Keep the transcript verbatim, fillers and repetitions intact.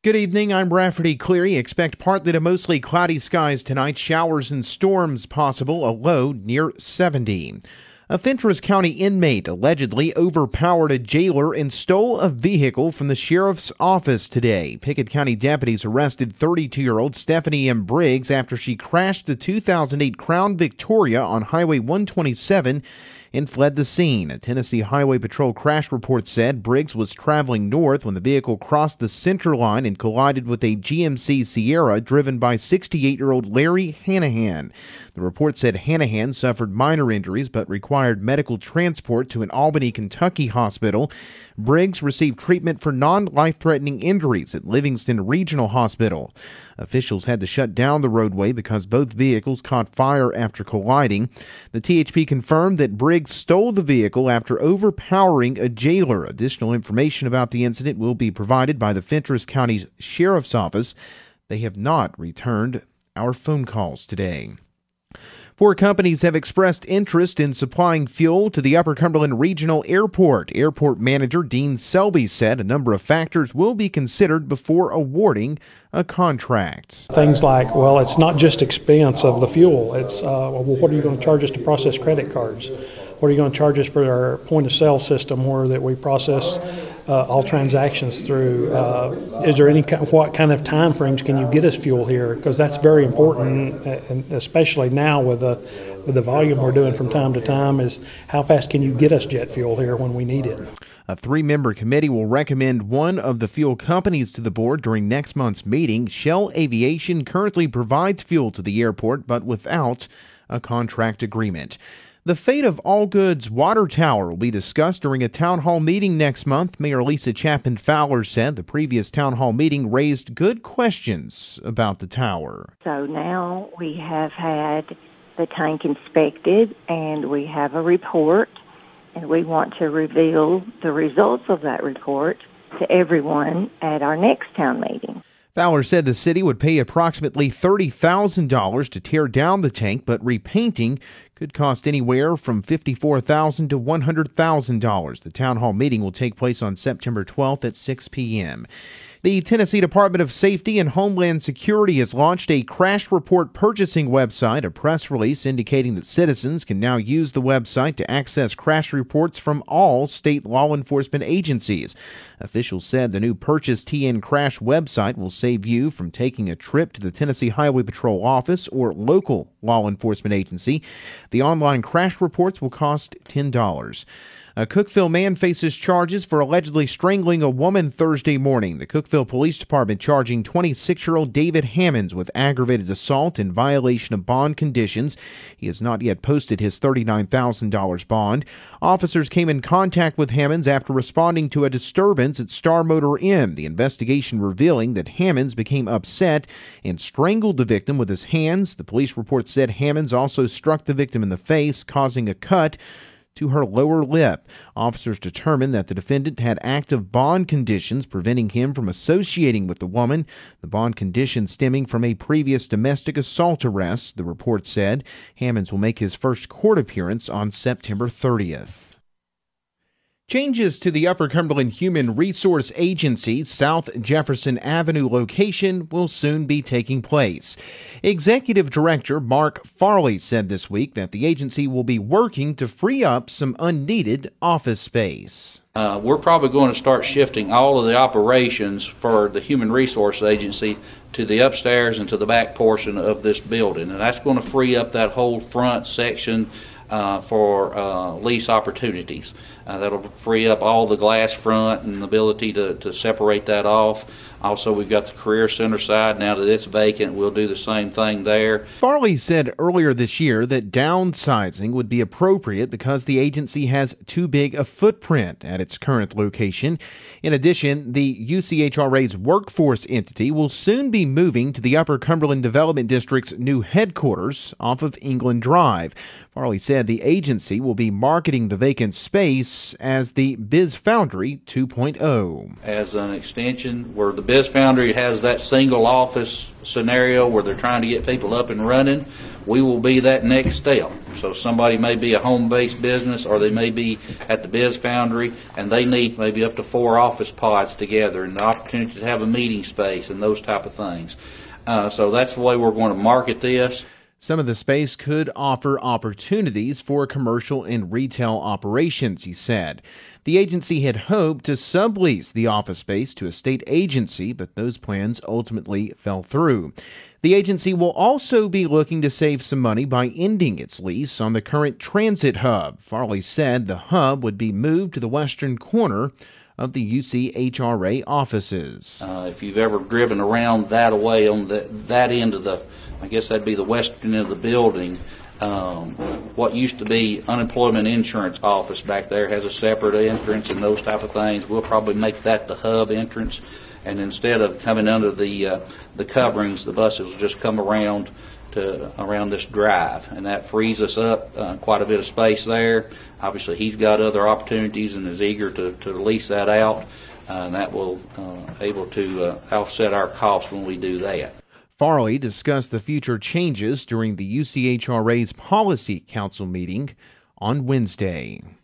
Good evening, I'm Rafferty Cleary. Expect partly to mostly cloudy skies tonight, showers and storms possible, a low near seventy. A Fentress County inmate allegedly overpowered a jailer and stole a vehicle from the sheriff's office today. Pickett County deputies arrested thirty-two-year-old Stephanie M. Briggs after she crashed the two thousand eight Crown Victoria on Highway one twenty-seven and fled the scene. A Tennessee Highway Patrol crash report said Briggs was traveling north when the vehicle crossed the center line and collided with a G M C Sierra driven by sixty-eight-year-old Larry Hanahan. The report said Hanahan suffered minor injuries but required medical transport to an Albany, Kentucky hospital. Briggs received treatment for non-life-threatening injuries at Livingston Regional Hospital. Officials had to shut down the roadway because both vehicles caught fire after colliding. The T H P confirmed that Briggs stole the vehicle after overpowering a jailer. Additional information about the incident will be provided by the Fentress County Sheriff's Office. They have not returned our phone calls today. Four companies have expressed interest in supplying fuel to the Upper Cumberland Regional Airport. Airport manager Dean Selby said a number of factors will be considered before awarding a contract. Things like, well, it's not just expense of the fuel. It's, uh, well, what are you going to charge us to process credit cards? What are you going to charge us for our point-of-sale system where that we process uh, all transactions through? Uh, is there any, what kind of time frames can you get us fuel here? Because that's very important, and especially now with the, with the volume we're doing from time to time, is how fast can you get us jet fuel here when we need it? A three-member committee will recommend one of the fuel companies to the board during next month's meeting. Shell Aviation currently provides fuel to the airport, but without a contract agreement. The fate of Allgood's water tower will be discussed during a town hall meeting next month. Mayor Lisa Chapman Fowler said the previous town hall meeting raised good questions about the tower. So now we have had the tank inspected and we have a report, and we want to reveal the results of that report to everyone at our next town meeting. Fowler said the city would pay approximately thirty thousand dollars to tear down the tank, but repainting could cost anywhere from fifty-four thousand dollars to one hundred thousand dollars. The town hall meeting will take place on September twelfth at six p.m. The Tennessee Department of Safety and Homeland Security has launched a crash report purchasing website. A press release indicating that citizens can now use the website to access crash reports from all state law enforcement agencies. Officials said the new Purchase T N Crash website will save you from taking a trip to the Tennessee Highway Patrol office or local law enforcement agency. The online crash reports will cost ten dollars. A Cookeville man faces charges for allegedly strangling a woman Thursday morning. The Cookeville Police Department charging twenty-six-year-old David Hammonds with aggravated assault in violation of bond conditions. He has not yet posted his thirty-nine thousand dollars bond. Officers came in contact with Hammonds after responding to a disturbance at Star Motor Inn. The investigation revealing that Hammonds became upset and strangled the victim with his hands. The police report said Hammonds also struck the victim in the face, causing a cut to her lower lip. Officers determined that the defendant had active bond conditions preventing him from associating with the woman. The bond condition stemming from a previous domestic assault arrest, the report said. Hammonds will make his first court appearance on September thirtieth. Changes to the Upper Cumberland Human Resource Agency's South Jefferson Avenue location will soon be taking place. Executive Director Mark Farley said this week that the agency will be working to free up some unneeded office space. Uh, we're probably going to start shifting all of the operations for the Human Resource Agency to the upstairs and to the back portion of this building, and that's going to free up that whole front section Uh, for uh, lease opportunities. Uh, that'll free up all the glass front and the ability to, to separate that off. Also, we've got the Career Center side. Now that it's vacant, we'll do the same thing there. Farley said earlier this year that downsizing would be appropriate because the agency has too big a footprint at its current location. In addition, the U C H R A's workforce entity will soon be moving to the Upper Cumberland Development District's new headquarters off of England Drive. Farley said the agency will be marketing the vacant space as the Biz Foundry two point oh. As an extension where the Biz Foundry has that single office scenario where they're trying to get people up and running, we will be that next step. So somebody may be a home-based business, or they may be at the Biz Foundry, and they need maybe up to four office pods together, and the opportunity to have a meeting space and those type of things. Uh, so that's the way we're going to market this. Some of the space could offer opportunities for commercial and retail operations, he said. The agency had hoped to sublease the office space to a state agency, but those plans ultimately fell through. The agency will also be looking to save some money by ending its lease on the current transit hub. Farley said the hub would be moved to the western corner of the U C H R A offices. Uh, if you've ever driven around that away on the, that end of the, I guess that'd be the western end of the building, um, what used to be unemployment insurance office back there has a separate entrance and those type of things. We'll probably make that the hub entrance, and instead of coming under the uh, the coverings, the buses will just come around to around this drive, and that frees us up uh, quite a bit of space there. Obviously, he's got other opportunities and is eager to, to lease that out, uh, and that will uh, able to uh, offset our costs when we do that. Farley discussed the future changes during the U C H R A's Policy Council meeting on Wednesday.